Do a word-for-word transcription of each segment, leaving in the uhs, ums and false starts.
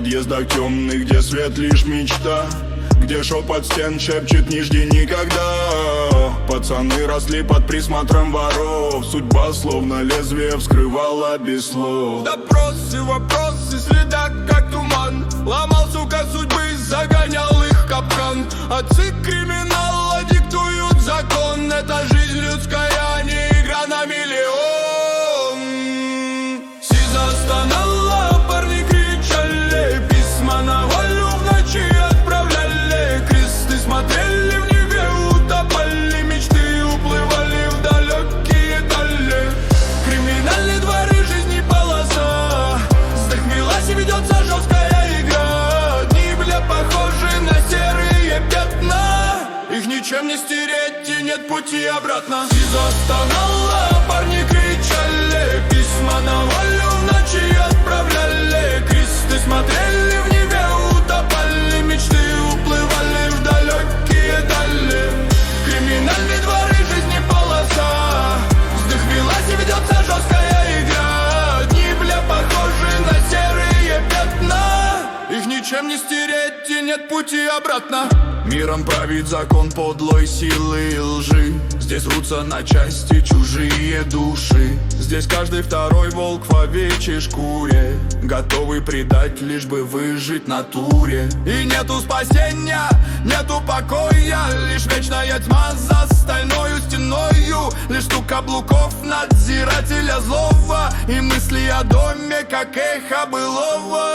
подъездах темных, где свет лишь мечта, где шепот стен шепчет «не жди никогда». Пацаны росли под присмотром воров, судьба словно лезвие вскрывала без слов. Допросы, вопросы, следак как туман, ломал, сука, судьбы, загонял их в капкан. Отцы криминала диктуют закон, это жизнь людская, а не игра на миллион. СИЗО стонало, парни кричали, письма на волю в ночи отправляли. Кресты смотрели в небе, утопали, мечты уплывали в далекие дали. Криминальные дворы, жизни полоса, захмелась и ведется жесткая игра. Дни, бля, похожи на серые пятна, их ничем не стереть и нет пути обратно. СИЗО стонало, парни кричали, письма на волю в ночи отправляли. Кресты смотрели в небе, утопали, мечты уплывали в далекие дали. Криминальные дворы, жизни полоса, вздохнулась и ведется жесткая игра. Дни, бля, похожи на серые пятна, их ничем не стереть и нет пути обратно. Миром правит закон подлой силы и лжи. Здесь рвутся на части чужие души. Здесь каждый второй волк в овечьей шкуре, готовый предать, лишь бы выжить в натуре. И нету спасения, нету покоя, лишь вечная тьма за стальною стеною. Лишь стук каблуков надзирателя злого и мысли о доме, как эхо былого.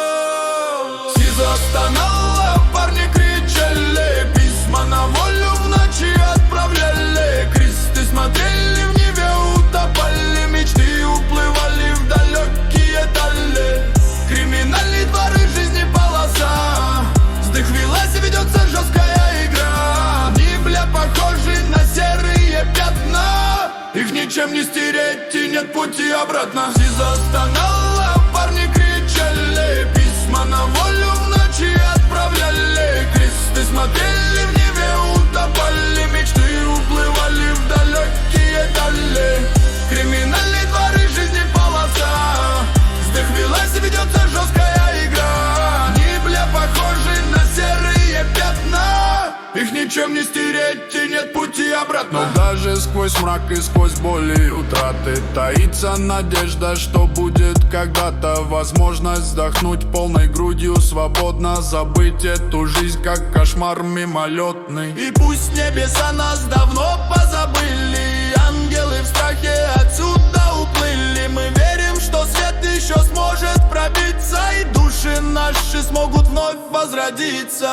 СИЗО стонало, парни кричали, письма на волю в ночи отправляли. Кресты смотрели в небе, утопали, мечты уплывали в далекие дали. Криминальные дворы, жизни полоса, вздохнулась и ведется жесткая игра. Дни, бля, похожи на серые пятна, их ничем не стереть и нет пути обратно. СИЗО стонало, парни кричали, письма на волю в ночи отправляли. Кресты смотрели в небе, утопали, мечты уплывали в далекие дали. Криминальные дворы, жизни полоса, вздохнулась и ведется жесткая игра. Дни, бля, похожи на серые пятна, их ничем не стереть и нет пути обратно. Но даже сквозь мрак и сквозь боли и утраты таится надежда, что будет когда-то возможность вздохнуть полной грудью свободно, забыть эту жизнь как кошмар мимолетный. И пусть небеса нас давно позабыли, ангелы в страхе отсюда уплыли. Мы верим, что свет еще сможет пробиться, и души наши смогут вновь возродиться.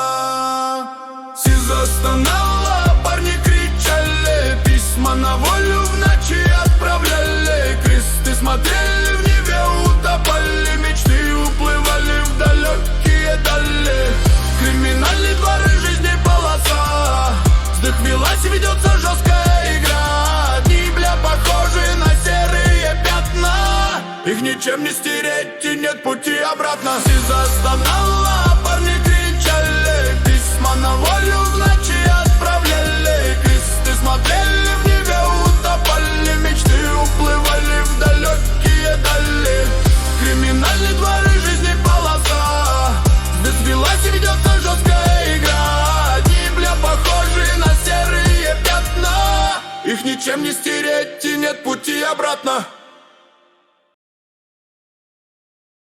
СИЗО стонало, парни кричали, письма на волю в ночи отправляли. Кресты смотрели в небе, утопали, мечты уплывали в далекие дали. Криминальные дворы, жизни полоса, вздохнулась и ведется жесткая игра. Дни, бля, похожи на серые пятна, их ничем не стереть и нет пути обратно. СИЗО стонало, парни кричали, письма на волю в ночи отправляли. Кресты смотрели в небе, утопали, мечты уплывали в далекие дали. Криминальные дворы, жизни полоса, взвилась и ведется жесткая игра. Дни, бля, похожи на серые пятна, их ничем не стереть и нет пути обратно.